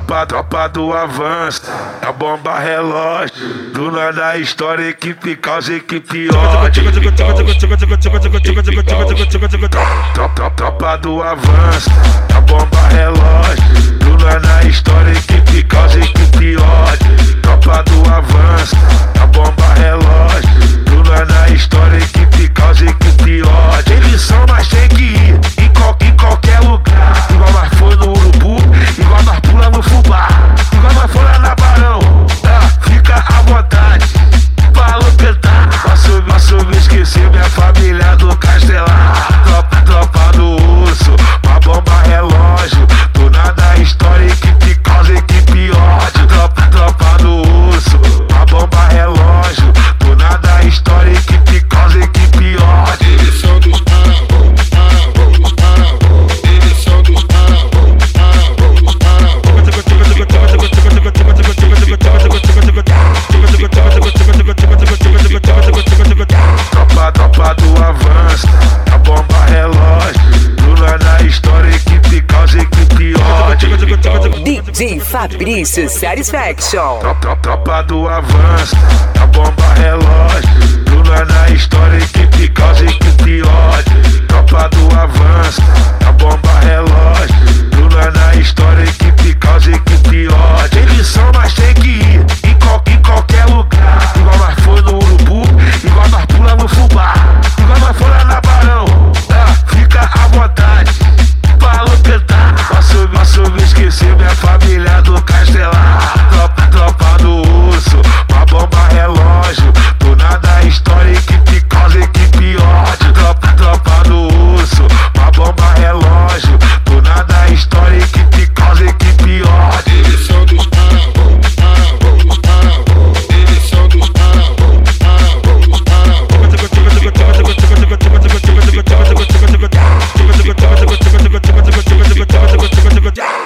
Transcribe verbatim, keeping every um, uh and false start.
tropa, tropa do avanço, a bomba relógio, do nada a história, equipe causa, equipe ódio. Tropa, tropa do avanço, a bomba relógio, do nada a história, equipe causa, equipe ódio. Tropa do avanço, a bomba relógio, do nada a história, equipe causa, equipe ódio. Eles são, mas tem que ir em, qual, em qualquer lugar. Igual nós foi no Urubu, igual nós pula no Fubá, igual nós foi lá na Barão. Ah, fica à vontade, falou petar. Posso, posso me esquecer minha família do Castelar. Tropa, tropa do urso, uma bomba relógio, do nada a história, equipe causa, equipe ódio. Tropa, tropa do urso, uma bomba relógio, do nada a história, equipe causa, equipe ódio. Eles são dos parabons, parabons, parabons. Eles são dos parabons, parabons, Tropa, tropa do avanço, a bomba relógio, do nada a história, equipe causa, equipe ódio. D J Fabrício Satisfaction. Tropa, tropa do avanço, a bomba relógio, do nada a história, equipe causa, equipe ódio. Tropa do avanço, a bomba relógio, do nada a história,